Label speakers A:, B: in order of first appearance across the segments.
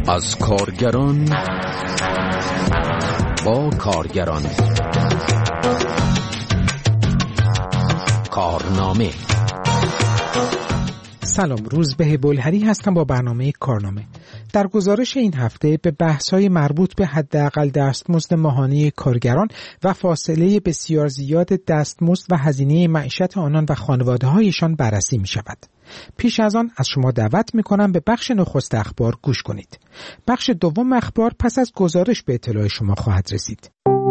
A: از کارگران با کارگران. کارنامه.
B: سلام، روزبه بلهری هستم با برنامه کارنامه. در گزارش این هفته به بحث‌های مربوط به حداقل دستمزد ماهانه کارگران و فاصله بسیار زیاد دستمزد و هزینه معیشت آنان و خانواده‌هایشان بررسی می‌شود. پیش از آن از شما دعوت می‌کنم به بخش نخست اخبار گوش کنید. بخش دوم اخبار پس از گزارش به اطلاع شما خواهد رسید.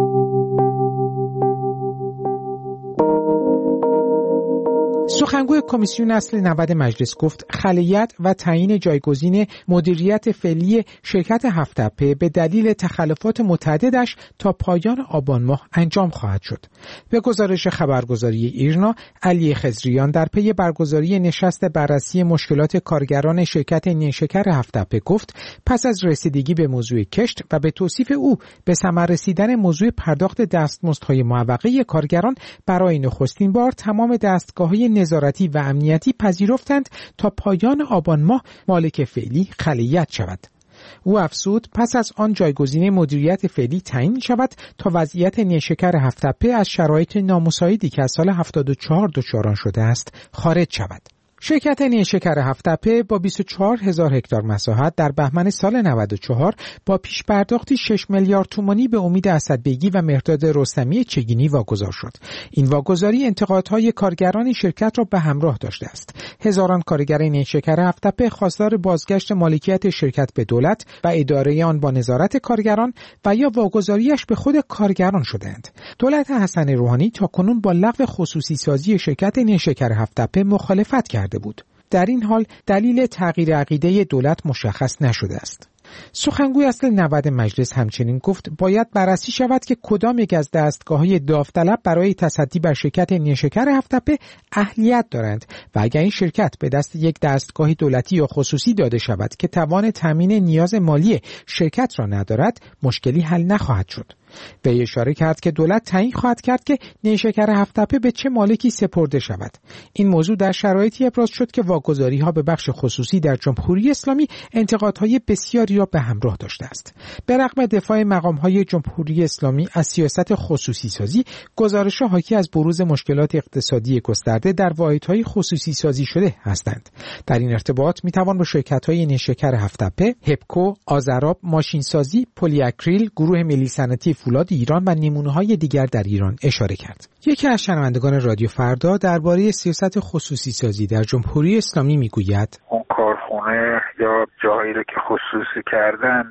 B: سخنگوی کمیسیون اصل 90 مجلس گفت خلیت و تعیین جایگزین مدیریت فعلی شرکت هفت‌تپه به دلیل تخلفات متعددش تا پایان آبان ماه انجام خواهد شد. به گزارش خبرگزاری ایرنا، علی خضریان در پی برگزاری نشست بررسی مشکلات کارگران شرکت نیشکر هفت‌تپه گفت پس از رسیدگی به موضوع کشت و به توصیف او به ثمر رسیدن موضوع پرداخت دستمزدهای معوقه کارگران، برای نخستین بار تمام دستگاه‌های نظارتی و امنیتی پذیرفتند تا پایان آبان ماه مالک فعلی خلیت شود. او افزود پس از آن جایگزین مدیریت فعلی تعیین شود تا وضعیت نیشکر هفت‌تپه از شرایط نامساعدی که از سال 74 دچار شده است خارج شود. شرکت نیشکر هفت‌تپه با 24,000 هکتار مساحت در بهمن سال 94 با پیش پرداختی 6 میلیارد تومانی به امید اسدبیگی و مهرداد رستمی چگینی واگذار شد. این واگذاری انتقادهای کارگران شرکت را به همراه داشته است. هزاران کارگر نیشکر هفت‌تپه خواستار بازگشت مالکیت شرکت به دولت و اداره آن با نظارت کارگران و یا واگذاریش به خود کارگران شدند. دولت حسن روحانی تاکنون با لغو خصوصی سازی شرکت نیشکر هفت‌تپه مخالفت کرده بود. در این حال دلیل تغییر عقیده دولت مشخص نشده است. سخنگوی اصل 90 مجلس همچنین گفت باید بررسی شود که کدام یک از دستگاه‌های داوطلب برای تصدی بر شرکت نیشکر هفت‌تپه اهلیت دارند و اگر این شرکت به دست یک دستگاه دولتی یا خصوصی داده شود که توان تامین نیاز مالی شرکت را ندارد، مشکلی حل نخواهد شد. به اشاره کرد که دولت تعیین خواهد کرد که نیشکر هفت‌تپه به چه مالکی سپرده شود. این موضوع در شرایطی ابراز شد که واگذاری‌ها به بخش خصوصی در جمهوری اسلامی انتقادهای بسیاری را به همراه داشته است. به رغم دفاع مقام‌های جمهوری اسلامی از سیاست خصوصی سازی، گزارش‌ها حاکی از بروز مشکلات اقتصادی گسترده در واحدهای خصوصی سازی شده هستند. در این ارتباط می‌توان به شرکت‌های نیشکر هفت‌تپه، هپکو، آذراب، ماشینسازی، پلی اکریل، گروه ملی صنعتی فولاد ایران و نمونه‌های دیگر در ایران اشاره کرد. یکی از شنوندگان رادیو فردا درباره سیاست خصوصی سازی در جمهوری اسلامی میگوید
C: اون کارخونه یا جایی رو که خصوصی کردن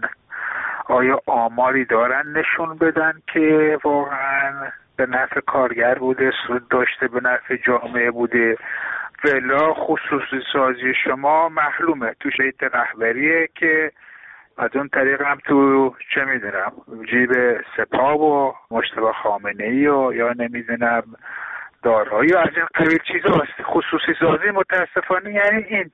C: آیا آماری دارن نشون بدن که واقعا به نفع کارگر بوده، سود داشته، به نفع جامعه بوده؟ ولا خصوصی سازی شما معلومه تو شیط رهبریه که از اون طریق هم تو چه میدونم جیب سپاه و مجتبی خامنه‌ای و یا نمیدونم دارایی و از این قبیل چیزا هست. خصوصی سازی متاسفانه یعنی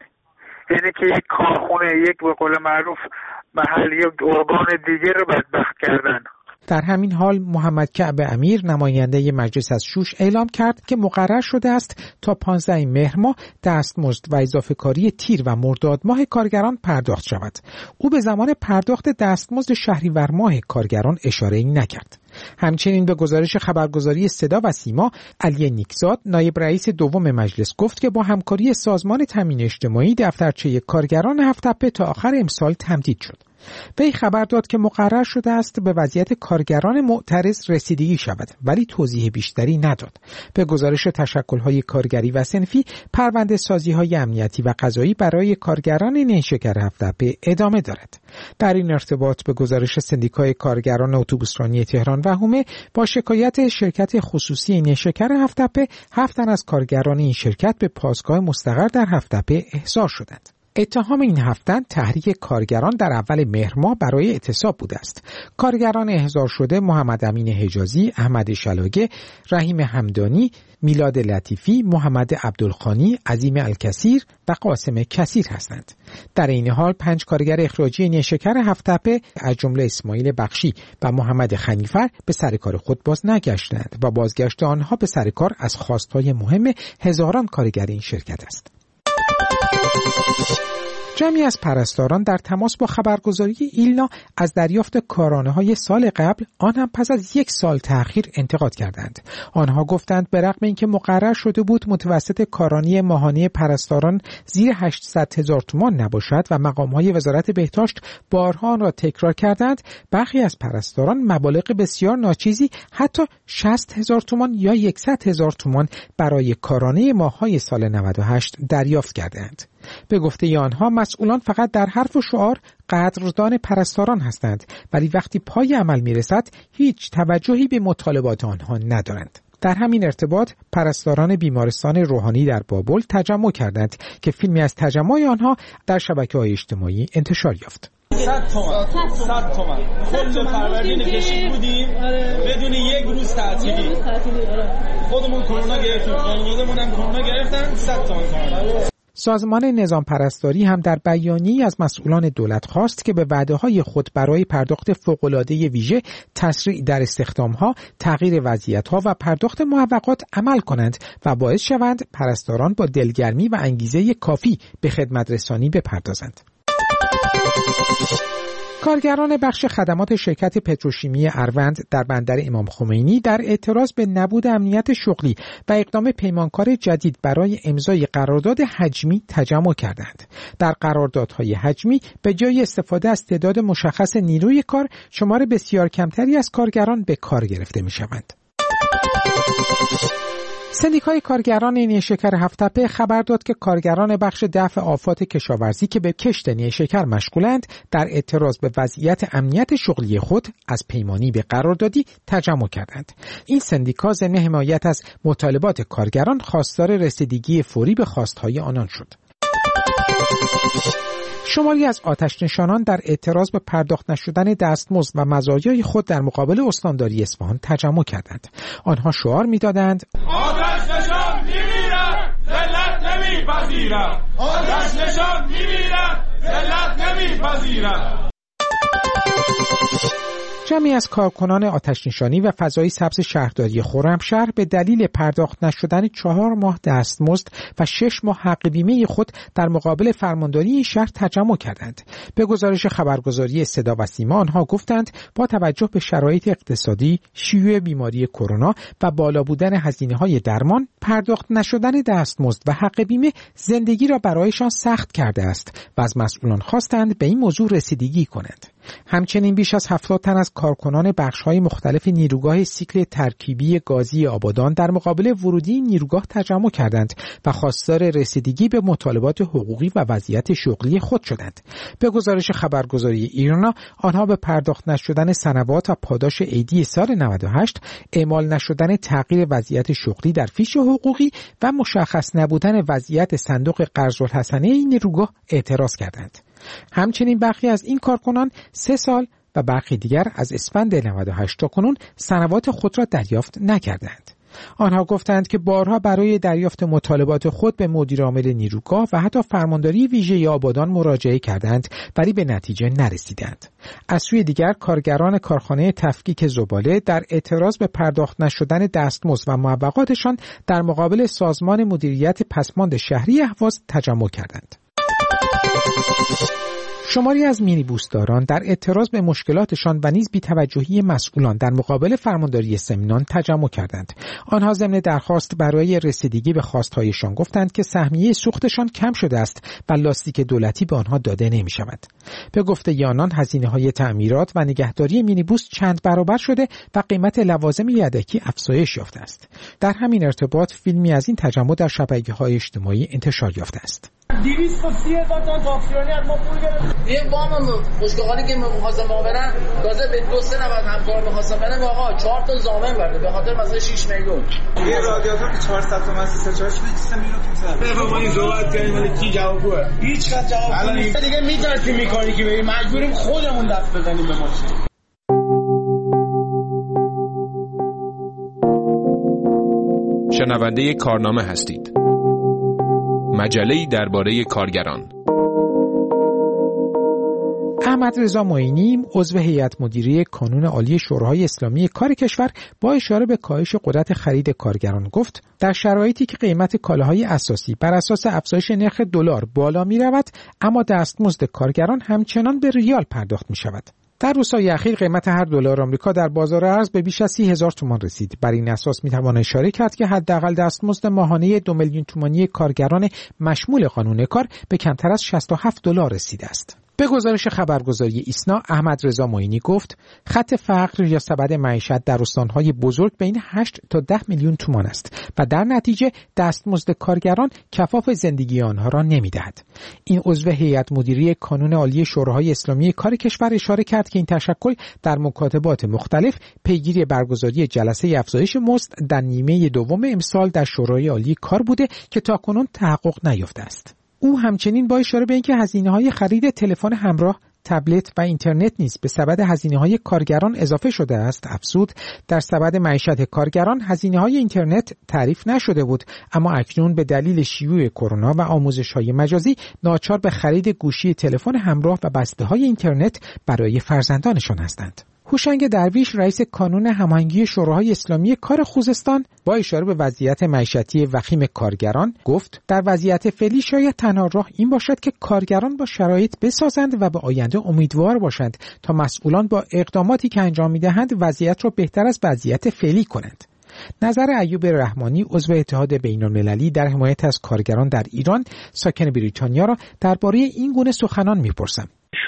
C: که یک کارخونه، یک به قول معروف محلی ارگان دیگه رو بدبخت کردن.
B: در همین حال محمد کعب امیر نماینده مجلس از شوش اعلام کرد که مقرر شده است تا 15 مهر ماه دستمزد و اضافه کاری تیر و مرداد ماه کارگران پرداخت شود. او به زمان پرداخت دستمزد شهریور ماه کارگران اشاره‌ای نکرد. همچنین به گزارش خبرگزاری صدا و سیما، علی نیکزاد نایب رئیس دوم مجلس گفت که با همکاری سازمان تامین اجتماعی دفترچه کارگران هفت‌تپه تا آخر امسال تمدید شد. وی خبر داد که مقرر شده است به وضعیت کارگران معترض رسیدگی شود، ولی توضیح بیشتری نداد. به گزارش تشکل‌های کارگری و صنفی، پرونده سازی‌های امنیتی و قضایی برای کارگران نیشکر هفت‌تپه ادامه دارد. در این ارتباط به گزارش سندیکای کارگران اتوبوسرانی تهران و حومه، با شکایت شرکت خصوصی نیشکر هفت‌تپه 7 تن از کارگران این شرکت به پاسگاه مستقر در هفت‌تپه احضار شدند. اتهام این 7 تن تحریک کارگران در اول مهر ماه برای اعتصاب بوده است. کارگران احضار شده محمد امین حجازی، احمد شلاگه، رحیم حمدانی، میلاد لطیفی، محمد عبدالخانی، عظیم الکثیر و قاسم کثیر هستند. در این حال 5 کارگر اخراجی نیشکر هفت‌تپه از جمله اسماعیل بخشی و محمد خنیفر به سر کار خود باز نگشتند و بازگشت آنها به سر کار از خواستهای مهم هزاران کارگر این شرکت است. جمعی از پرستاران در تماس با خبرگزاری ایلنا از دریافت کارانه‌های سال قبل، آن هم پس از 1 سال تأخیر، انتقاد کردند. آنها گفتند به رغم اینکه مقرر شده بود متوسط کارانی ماهانه پرستاران زیر 800,000 تومان نباشد و مقام‌های وزارت بهداشت بارها آن را تکرار کردند، برخی از پرستاران مبالغ بسیار ناچیزی حتی 60,000 تومان یا 100,000 تومان برای کارانه ماه‌های سال 98 دریافت کردند. به گفته آنها مسئولان فقط در حرف و شعار قدردان پرستاران هستند، ولی وقتی پای عمل میرسد هیچ توجهی به مطالبات آنها ندارند. در همین ارتباط پرستاران بیمارستان روحانی در بابل تجمع کردند که فیلمی از تجمع آنها در شبکه‌های اجتماعی انتشار یافت.
D: 100 تومن کل فروردین کشید بودیم بدون 1 روز تعطیلی. خودمون کرونا گرفتیم، خانواده‌مون هم کرونا گرفتن. 100 تومن.
B: سازمان نظام پرستاری هم در بیانیه‌ای از مسئولان دولت خواست که به وعده‌های خود برای پرداخت فوق‌العاده ویژه، تسریع در استخدام‌ها، تغییر وضعیت‌ها و پرداخت معوقات عمل کنند و باعث شوند پرستاران با دلگرمی و انگیزه کافی به خدمت رسانی بپردازند. کارگران بخش خدمات شرکت پتروشیمی اروند در بندر امام خمینی در اعتراض به نبود امنیت شغلی و اقدام پیمانکار جدید برای امضای قرارداد حجمی تجمع کردند. در قراردادهای حجمی به جای استفاده از تعداد مشخص نیروی کار، شمار بسیار کمتری از کارگران به کار گرفته می‌شوند. سندیکای کارگران نیشکر هفت‌تپه خبر داد که کارگران بخش دفع آفات کشاورزی که به کشت نیشکر مشغولند در اعتراض به وضعیت امنیت شغلی خود از پیمانی به قراردادی تجمع کردند. این سندیکا ضمن حمایت از مطالبات کارگران خواستار رسیدگی فوری به خواستهای آنان شد. شماری از آتش‌نشانان در اعتراض به پرداخت نشدن دستمزد و مزایای خود در مقابل استانداری اصفهان تجمع کردند. آنها شعار می‌دادند:
E: آتش‌نشان می‌میرد، ذلت نمی‌پذیرد. آتش‌نشان می‌میرد، ذلت نمی‌پذیرد.
B: جمعی از کارکنان آتش‌نشانی و فضای سبز شهرداری خرمشهر به دلیل پرداخت نشدن 4 ماه دستمزد و 6 ماه حق بیمه خود در مقابل فرمانداری این شهر تجمع کردند. به گزارش خبرگزاری صدا و سیما آنها گفتند با توجه به شرایط اقتصادی، شیوع بیماری کرونا و بالا بودن هزینه‌های درمان، پرداخت نشدن دستمزد و حق بیمه زندگی را برایشان سخت کرده است و از مسئولان خواستند به این موضوع رسیدگی کنند. همچنین بیش از 70 تن از کارکنان بخش‌های مختلف نیروگاه سیکل ترکیبی گازی آبادان در مقابل ورودی نیروگاه تجمع کردند و خواستار رسیدگی به مطالبات حقوقی و وضعیت شغلی خود شدند. به گزارش خبرگزاری ایرنا آنها به پرداخت نشدن سنوات و پاداش عیدی سال 98، اعمال نشدن تغییر وضعیت شغلی در فیش حقوقی و مشخص نبودن وضعیت صندوق قرض الحسنه این نیروگاه اعتراض کردند. همچنین برخی از این کارکنان 3 سال و برخی دیگر از اسفند 98 تا کنون سنوات خود را دریافت نکردند. آنها گفتند که بارها برای دریافت مطالبات خود به مدیر عامل نیروگاه و حتی فرمانداری ویژه آبادان مراجعه کردند ولی به نتیجه نرسیدند. از سوی دیگر کارگران کارخانه تفکیک زباله در اعتراض به پرداخت نشدن دستمزد و معوقاتشان در مقابل سازمان مدیریت پسماند شهری اهواز تجمع کردند. شماری از مینیبوسداران در اعتراض به مشکلاتشان و نیز بی‌توجهی مسئولان در مقابل فرمانداری سمنان تجمع کردند. آنها ضمن درخواست برای رسیدگی به خواستهایشان گفتند که سهمیه سوختشان کم شده است و لاستیک دولتی به آنها داده نمی‌شود. به گفته آنان هزینه‌های تعمیرات و نگهداری مینیبوس چند برابر شده و قیمت لوازم یدکی افزایش یافته است. در همین ارتباط فیلمی از این تجمع در شبکه‌های اجتماعی انتشار یافته است.
D: 230,000 تومان تاکسیونی از ما پول گرفت.
F: یه وام مشکلاتی که می‌خواستن ما برن تازه به 2-3 نفر همکار می‌خواستن برن آقا 4 تا زامن برده به خاطر مثلا 6 میلیون.
D: یه رادیاتور که 400 تومن 340 میلیون تومن. ما این صحبت کردیم ولی کی جوابگوه؟ هیچ کس جواب نمیده. دیگه میترسیم می‌کنی که بریم مجبوریم خودمون دست بزنیم به ماشین.
A: شنونده کارنامه هستید. مجله‌ای درباره کارگران.
B: احمد رضا معینی عضو هیئت مدیره کانون عالی شورای اسلامی کار کشور با اشاره به کاهش قدرت خرید کارگران گفت در شرایطی که قیمت کالاهای اساسی بر اساس افزایش نرخ دلار بالا می رود اما دستمزد کارگران همچنان به ریال پرداخت می شود. در روزهای اخیر قیمت هر دلار آمریکا در بازار ارز به بیش از 30,000 تومان رسید. بر این اساس می توان اشاره کرد که حداقل دستمزد ماهانه 2 میلیون تومانی کارگران مشمول قانون کار به کمتر از 67 دلار رسیده است. به گزارش خبرگزاری ایسنا، احمد رضا معینی گفت خط فقر یا سبد معیشت در استانهای بزرگ بین 8 تا 10 میلیون تومان است و در نتیجه دستمزد کارگران کفاف زندگی آنها را نمی‌دهد. این عضو هیئت مدیره کانون عالی شورای اسلامی کار کشور اشاره کرد که این تشکل در مکاتبات مختلف پیگیری برگزاری جلسه افزایش مزد در نیمه دوم امسال در شورای عالی کار بوده که تاکنون تحقق نیافته است. او همچنین با اشاره به اینکه هزینه‌های خرید تلفن همراه، تبلت و اینترنت نیز به سبد هزینه‌های کارگران اضافه شده است افزود در سبد معیشت کارگران هزینه‌های اینترنت تعریف نشده بود اما اکنون به دلیل شیوع کرونا و آموزش‌های مجازی ناچار به خرید گوشی تلفن همراه و بسته‌های اینترنت برای فرزندانشان هستند. هوشنگ درویش رئیس کانون هماهنگی شورای اسلامی کار خوزستان با اشاره به وضعیت معیشتی وخیم کارگران گفت در وضعیت فعلی شاید تنها راه این باشد که کارگران با شرایط بسازند و به آینده امیدوار باشند تا مسئولان با اقداماتی که انجام می‌دهند وضعیت را بهتر از وضعیت فعلی کنند. نظر ایوب رحمانی عضو اتحاد بین‌المللی در حمایت از کارگران در ایران ساکن بریتانیا را درباره این گونه سخنان می‌پرسم.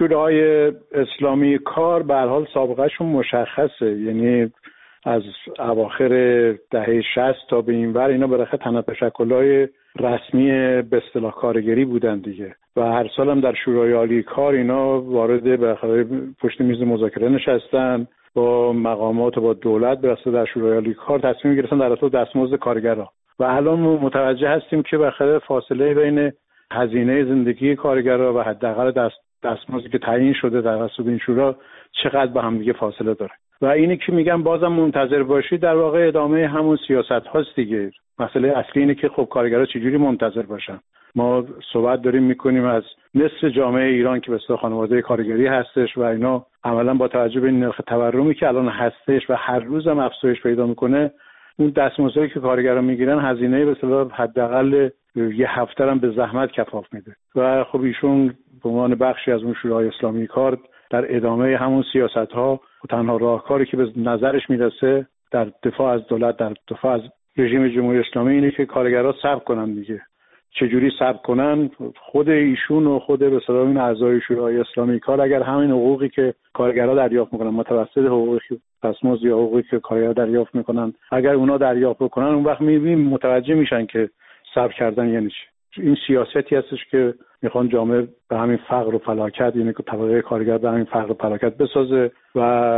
G: شورای اسلامی کار به هر حال سابقه‌شون مشخصه، یعنی از اواخر دهه 60 تا به این ور اینا بالاخره تنها تشکل‌های رسمی به اصطلاح کارگری بودن دیگه و هر سال هم در شورای عالی کار اینا وارد بالاخره پشت میز مذاکره نشستن با مقامات و با دولت برسه در شورای عالی کار تصمیم گرفتن در رابطه با دستمزد کارگرا و الان متوجه هستیم که بالاخره فاصله بین هزینه زندگی کارگرا و حداقل دستمزدی که تعیین شده در توسط این شورا چقدر با هم دیگه فاصله داره و اینی که میگم بازم منتظر باشید در واقع ادامه همون سیاست هاست دیگه. مسئله اصلی اینه که خب کارگرها چجوری منتظر باشن. ما صحبت داریم میکنیم از نصف جامعه ایران که به اصطلاح خانواده کارگری هستش و اینا عملا با توجه به نرخ تورمی که الان هستش و هر روز هم افزایش پیدا میکنه اون دستمزدی که کارگرها میگیرن هزینه به اصطلاح حداقل یه هفته هم به زحمت کفاف میده و خب ایشون به عنوان بخشی از اون شورای اسلامی کار در ادامه همون سیاست‌ها و تنها راهکاری که به نظرش میرسه در دفاع از دولت، در دفاع از رژیم جمهوری اسلامی اینه که کارگرها صبر کنن دیگه. چجوری صبر کنن؟ خود ایشون و خود به اصطلاح این اعضای شورای اسلامی کار اگر همین حقوقی که کارگرها دریافت میکنن متوسط حقوقی دستمزد یا حقوقی که کارگرها دریافت میکنن اگر اونا دریافت بکنن اون وقت متوجه میشن که صبر کردن یعنی چی. این سیاستی هستش که میخوان جامعه به همین فقر و فلاکت، یعنی که طبقه کارگر به همین فقر و فلاکت بسازه و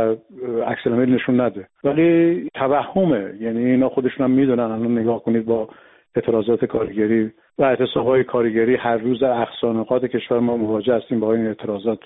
G: عکس العمل نشون نده. ولی توهمه، یعنی اینا خودشون هم میدونن. الان نگاه کنید با اعتراضات کارگری و اعتصاب‌های کارگری هر روز در اقصا نقاط کشور ما مواجه هستیم با این اعتراضات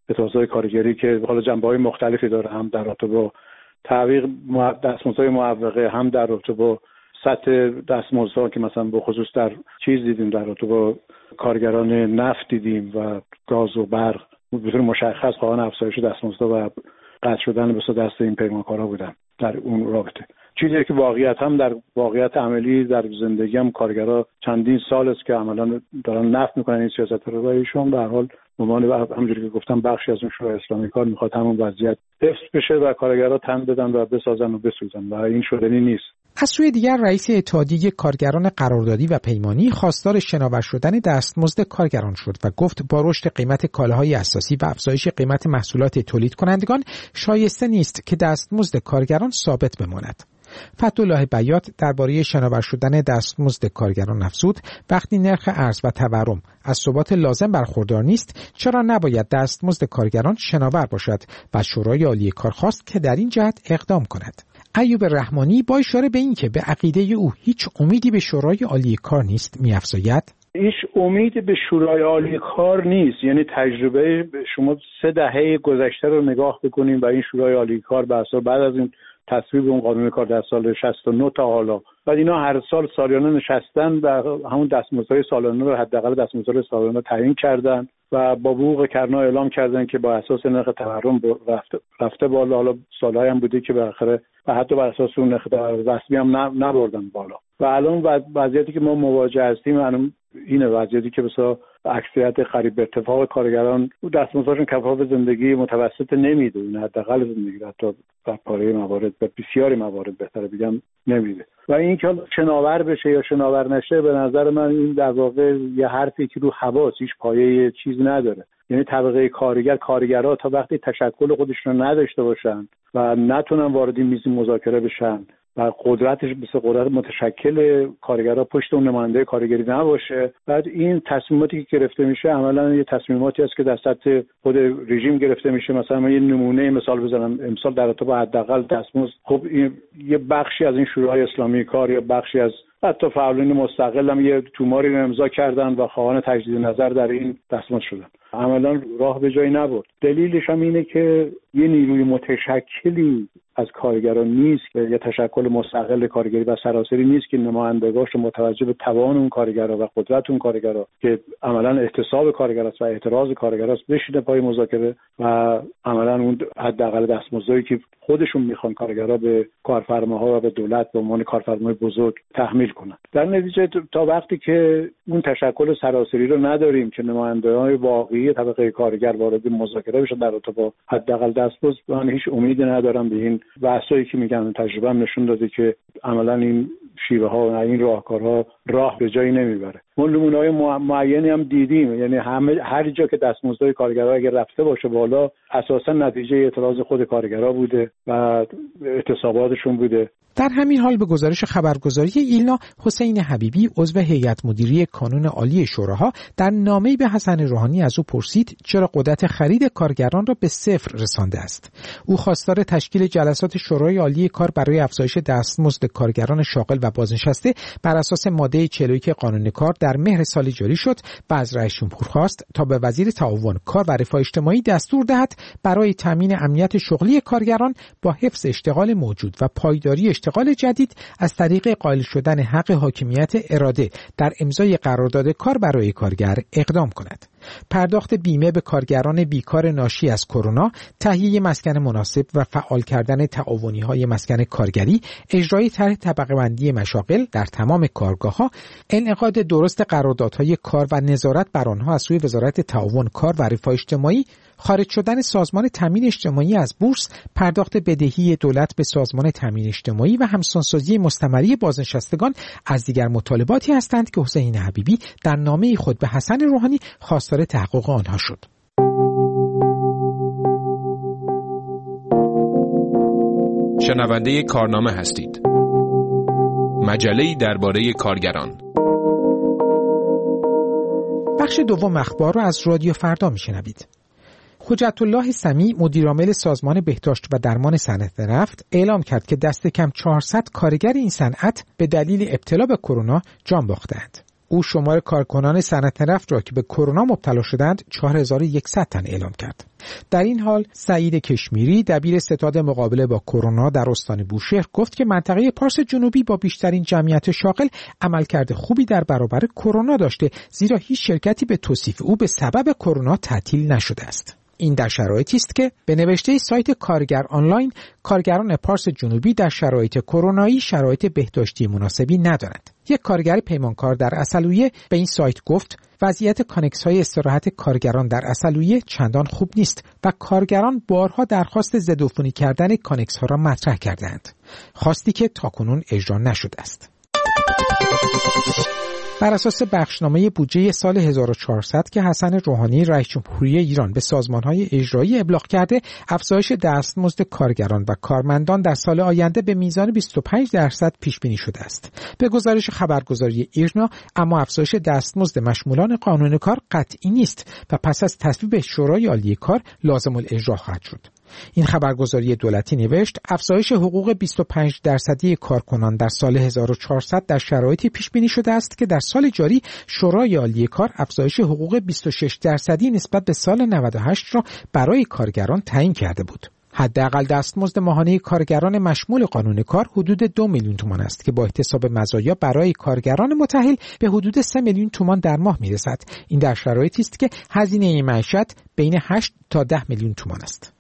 G: کارگری که حالا جنبه‌های مختلفی داره، هم در رابطه با تعویق دستمزدهای معوقه، هم در رابطه با سطح دستمزدها که مثلا به خصوص در چیز دیدیم، در رابطه با کارگران نفت دیدیم و گاز و برق به طور مشخص خواهان افزایش دستمزدها و قطع شدن به دست این پیمانکارا بودن در اون رابطه. چیزی که واقعیت هم در واقعیت عملی در زندگی هم کارگرا چندین سال است که عملاً دارن نفت میکنن این سیاست رو و ایشون به هر حال همونجوری که گفتم بخشی از اون شورای اسلامی کار میخواد همون وضعیت حفظ بشه و کارگرا تن بدن و بسازن و بسوزن و این شدنی نیست.
B: از سوی دیگر رئیس اتحادیه کارگران قراردادی و پیمانی خواستار شناور شدن دستمزد کارگران شد و گفت با رشد قیمت کالاهای اساسی و افزایش قیمت محصولات تولید کنندگان شایسته نیست که دستمزد کارگران ثابت بماند. فتح‌الله بیات درباره شناور شدن دستمزد کارگران افزود وقتی نرخ ارز و تورم از ثبات لازم برخوردار نیست چرا نباید دستمزد کارگران شناور باشد و شورای عالی کار خواست که در این جهت اقدام کند. ایوب رحمانی با اشاره به اینکه به عقیده او هیچ امیدی به شورای عالی کار نیست می‌افزاید
G: هیچ امید به شورای عالی کار نیست. یعنی تجربه شما 3 دهه گذشته رو نگاه بکنیم و این شورای عالی کار بعد از این تصویب اون قانون کار در سال 69 تا حالا بعد اینا هر سال سالیانه نشستن و همون دستمزدهای سالانه رو حداقل دستمزدهای سالانه تعیین کردن و با بوق کرنا اعلام کردن که با اساس نرخ تورم رفته بالا. حالا سالهایی هم بوده که بالاخره و حتی بر اساس اون نرخ رسمی هم نبردن بالا. و الان وضعیتی که ما مواجه هستیم الان اینه، وضعیتی که مثلا اکثریت قریب به ارتفاع کارگران دستمزدشون کفاف زندگی متوسط نمیده، این حداقل زندگی حتی در پاره موارد به بسیاری موارد بهتره بگم نمیده. و این که شناور بشه یا شناور نشه به نظر من این در واقع یه حرفی که رو هواست، هیچ پایه چیز نداره. یعنی طبقه کارگرها تا وقتی تشکل خودشون رو نداشته باشن و نتونن وارد میز مذاکره بشن و قدرتش مثل قدرت متشکل کارگرها پشت اون نماینده کارگری نباشه، بعد این تصمیماتی که گرفته میشه عملا یه تصمیماتی است که در سطح خود رژیم گرفته میشه. مثلا من یه نمونه مثال بزنم، امسال در رابطه با حداقل دستمزد، خب این یه بخشی از این شورای اسلامی کار یا بخشی از حتی فعالین مستقل هم یه توماری رو امضا کردن و خواهان تجدید نظر در این دستمزد شدن. عملا راه به جایی نبرد. دلیلش هم اینه که یه نیروی متشکلی از کارگران نیست، یه تشکل مستقل کارگری و سراسری نیست که نمایندگاش متوجه به توان اون کارگرها و قدرت اون کارگرها که عملا احتساب کارگراست و اعتراض کارگراست بشینه پای مذاکره و عملا اون حداقل دستمزدی که خودشون میخوان کارگرها به کارفرماها و به دولت به عنوان کارفرمای بزرگ تحمیل کنن. در نتیجه تا وقتی که اون تشکل سراسری رو نداریم که نماینده‌های واقعی طبقه کارگر وارد مذاکره بشن در رابطه با حداقل دستمزد، من هیچ امیدی ندارم به این بحثایی که میگن. تجربه هم نشون داده که عملا این شیوه ها و این راهکارها راه به جایی نمیبره. ما نمونه‌های معینی هم دیدیم، یعنی هر جا که دستمزدهای کارگرها اگه رفته باشه بالا اساسا نتیجه اعتراض خود کارگرها بوده و اعتصاباتشون بوده.
B: در همین حال به گزارش خبرگزاری ایلنا، حسین حبیبی عضو هیئت مدیره کانون عالی شوراها در نامه‌ای به حسن روحانی از او پرسید چرا قدرت خرید کارگران را به صفر رسانده است. او خواستار تشکیل جلسات شورای عالی کار برای افزایش دستمزد کارگران شاغل و بازنشسته بر اساس ماده 41 قانون کار در مهر سال جاری شد و از رئیس جمهور خواست تا به وزیر تعاون کار و رفاه اجتماعی دستور دهد برای تامین امنیت شغلی کارگران با حفظ اشتغال موجود و پایداری اشتغال جدید از طریق قائل شدن حق حاکمیت اراده در امضای قرارداد کار برای کارگر اقدام کند. پرداخت بیمه به کارگران بیکار ناشی از کرونا، تهیه مسکن مناسب و فعال کردن تعاونی‌های مسکن کارگری، اجرای طرح طبقه‌بندی مشاغل در تمام کارگاه‌ها، انعقاد درست قراردادهای کار و نظارت بر آنها از سوی وزارت تعاون کار و رفاه اجتماعی، خارج شدن سازمان تامین اجتماعی از بورس، پرداخت بدهی دولت به سازمان تامین اجتماعی و همسانسازی مستمری بازنشستگان از دیگر مطالباتی هستند که حسین حبیبی در نامه خود به حسن روحانی خواستار تحقق آنها شد.
A: شنونده کارنامه هستید. مجله‌ای درباره کارگران.
B: بخش دوم اخبار را از رادیو فردا میشنوید. حجت الله سمیع مدیرعامل سازمان بهداشت و درمان صنعت نفت اعلام کرد که دست کم 400 کارگر این صنعت به دلیل ابتلا به کرونا جان باختند. او شمار کارکنان صنعت نفت را که به کرونا مبتلا شدند 4100 تن اعلام کرد. در این حال سعید کشمیری دبیر ستاد مقابله با کرونا در استان بوشهر گفت که منطقه پارس جنوبی با بیشترین جمعیت شاغل عملکرد خوبی در برابر کرونا داشته، زیرا هیچ شرکتی به توصیف او به سبب کرونا تعطیل نشده است. این در شرایطی است که به نوشته سایت کارگر آنلاین، کارگران پارس جنوبی در شرایط کرونایی شرایط بهداشتی مناسبی ندارند. یک کارگر پیمانکار در عسلویه به این سایت گفت وضعیت کانکس های استراحت کارگران در عسلویه چندان خوب نیست و کارگران بارها درخواست ضدعفونی کردن کانکس ها را مطرح کردند، خواستی که تاکنون اجرا نشده است. بر اساس بخشنامه بودجه سال 1400 که حسن روحانی رئیس جمهوری ایران به سازمان‌های اجرایی ابلاغ کرده، افزایش دستمزد کارگران و کارمندان در سال آینده به میزان 25% پیش بینی شده است. به گزارش خبرگزاری ایرنا، اما افزایش دستمزد مشمولان قانون کار قطعی نیست و پس از تصویب شورای عالی کار لازم الاجرا خواهد شد. این خبرگزاری دولتی نوشت افزایش حقوق 25% کارکنان در سال 1400 در شرایطی پیش بینی شده است که در سال جاری شورای عالی کار افزایش حقوق 26% نسبت به سال 98 را برای کارگران تعیین کرده بود. حداقل دستمزد ماهانه کارگران مشمول قانون کار حدود 2 میلیون تومان است که با احتساب مزایا برای کارگران متأهل به حدود 3 میلیون تومان در ماه میرسد. این در شرایطی است که هزینه معیشت بین 8 تا 10 میلیون تومان است.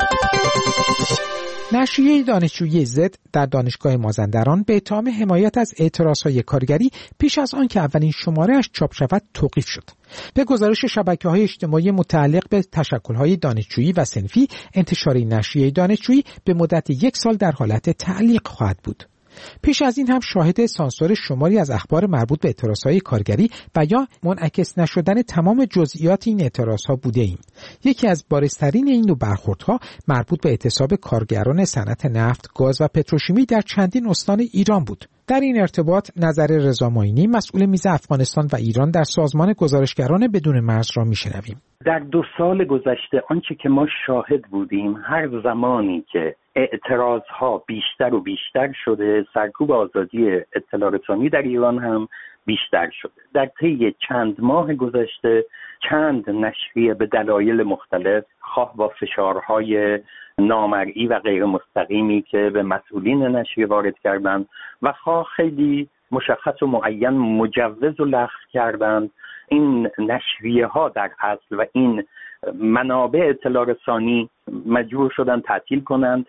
B: نشریه دانشجویی زد در دانشگاه مازندران به اتهام حمایت از اعتراضهای کارگری پیش از آن که اولین شماره‌اش چاپ شود توقیف شد. به گزارش شبکه‌های اجتماعی متعلق به تشکل‌های دانشجویی و صنفی، انتشار این نشریه دانشجویی به مدت 1 سال در حالت تعلیق خواهد بود. پیش از این هم شاهد سانسور شماری از اخبار مربوط به اعتراضهای کارگری و یا منعکس نشدن تمام جزئیات این اعتراضها بوده ایم. یکی از بارزترین این نوع برخوردها مربوط به اعتصاب کارگران صنعت نفت، گاز و پتروشیمی در چندین استان ایران بود. در این ارتباط نظر رضا معینی، مسئول میز افغانستان و ایران در سازمان گزارشگران بدون مرز را میشنویم.
H: در 2 سال گذشته آنچه که ما شاهد بودیم، هر زمانی که اعتراضها بیشتر و بیشتر شده، سرکوب آزادی اطلاع رسانی در ایران هم بیشتر شده. در طی چند ماه گذشته چند نشریه به دلایل مختلف، خواه با فشارهای نامرئی و غیر مستقیمی که به مسئولین نشریه وارد کردند و خواه خیلی مشخص و معین مجوز و لغو کردند، این نشریه ها در اصل و این منابع اطلاع رسانی مجبور شدن تعطیل کنند.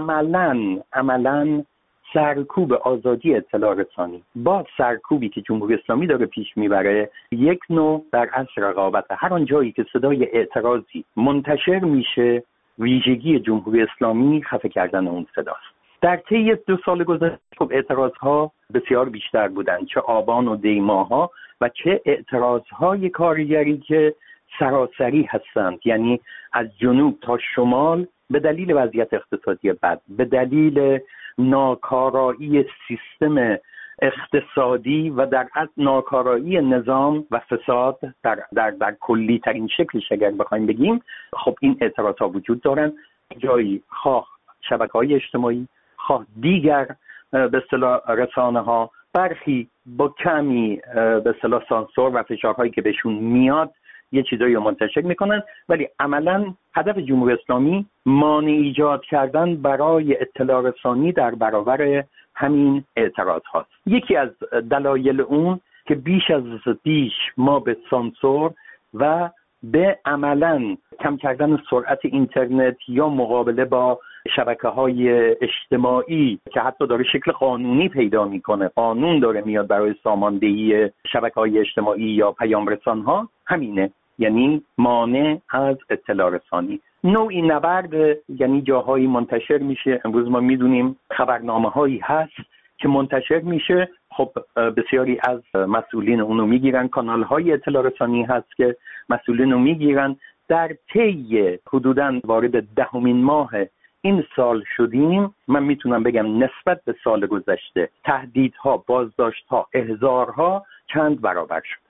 H: عملاً سرکوب آزادی اطلاع رسانی با سرکوبی که جمهوری اسلامی داره پیش میبره، یک نوع در اصل رقابت. هر آن جایی که صدای اعتراضی منتشر میشه، ویژگی جمهوری اسلامی خفه کردن اون صداست. در طی 2 سال گذشته اعتراضها بسیار بیشتر بودند، چه آبان و دی ماه‌ها و چه اعتراضهای کارگری که سراسری هستند، یعنی از جنوب تا شمال، به دلیل وضعیت اقتصادی بد، به دلیل ناکارایی سیستم اقتصادی و در اصل ناکارایی نظام و فساد در کلی ترین شکلش اگر بخوایم بگیم. خب این اعتراضها وجود دارن، جایی خواه شبکه‌های اجتماعی، خواه دیگر به اصطلاح رسانه‌ها، برخی با کمی به اصطلاح سانسور و فشارهایی که بهشون میاد یه چیزایی رو منتشر میکنن، ولی عملاً هدف جمهوری اسلامی مانع ایجاد کردن برای اطلاع رسانی در برابر همین اعتراض هاست. یکی از دلایل اون که بیش از پیش ما به سانسور و به عملاً کم کردن سرعت اینترنت یا مقابله با شبکه‌های اجتماعی که حتی داره شکل قانونی پیدا میکنه، قانون داره میاد برای ساماندهی شبکه‌های اجتماعی یا پیام رسان‌ها، همینه، یعنی مانع از اطلاع رسانی. نوعی نبرد، یعنی جاهایی منتشر میشه. امروز ما میدونیم خبرنامه‌هایی هست که منتشر میشه، خب بسیاری از مسئولین اونو میگیرن، کانال‌های اطلاع رسانی هست که مسئولین رو میگیرن. در طی حدوداً وارد 10مین ماه این سال شدیم، من میتونم بگم نسبت به سال گذشته تهدیدها، بازداشتها، احضارها چند برابر شده.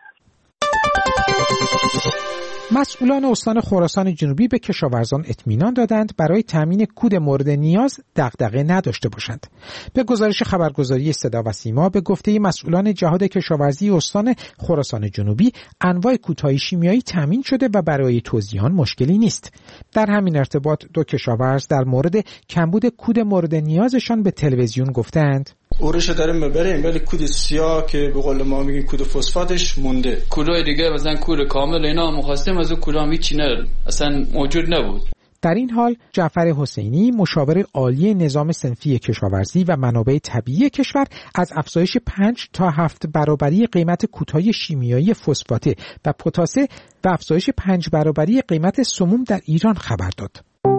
B: مسئولان استان خراسان جنوبی به کشاورزان اطمینان دادند برای تامین کود مورد نیاز دغدغه نداشته باشند. به گزارش خبرگزاری صدا و سیما، به گفته مسئولان جهاد کشاورزی استان خراسان جنوبی، انواع کودهای شیمیایی تامین شده و برای توزیعان مشکلی نیست. در همین ارتباط 2 کشاورز در مورد کمبود کود مورد نیازشان به تلویزیون گفتند:
I: اورش داریم ببریم، ولی کود سیاه که به قول ما میگیم کود فسفاتش مونده. کودای دیگه مثلا کود کامل اینا مخواستیم، از اون کود هیچی نداریم، اصلا موجود نبود.
B: در این حال جعفر حسینی، مشاور عالی نظام صنفی کشاورزی و منابع طبیعی کشور، از افزایش 5 تا 7 برابری قیمت کودهای شیمیایی فسفاته و پتاسه و افزایش 5 برابری قیمت سموم در ایران خبر داد.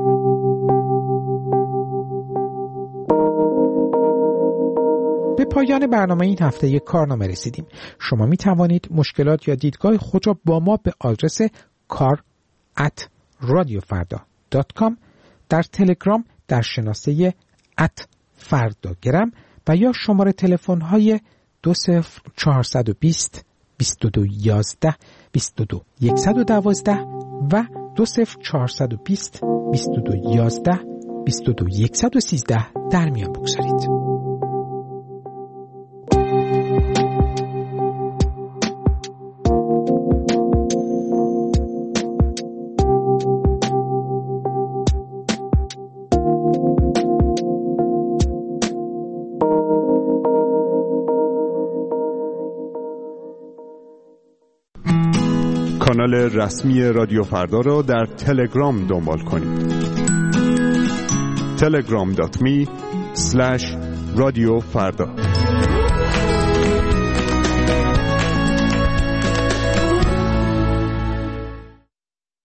B: به پایان برنامه این هفته کارنامه رسیدیم. شما می توانید مشکلات یا دیدگاه خود را با ما به آدرس kar@radiofarda.com، در تلگرام در شناسه @fardagram و یا شماره تلفن های 20420 2211 22112 و 20420 2211 22113 در میان بگذارید.
J: کانال رسمی رادیو فردا را در تلگرام دنبال کنید. telegram.me/رادیو فردا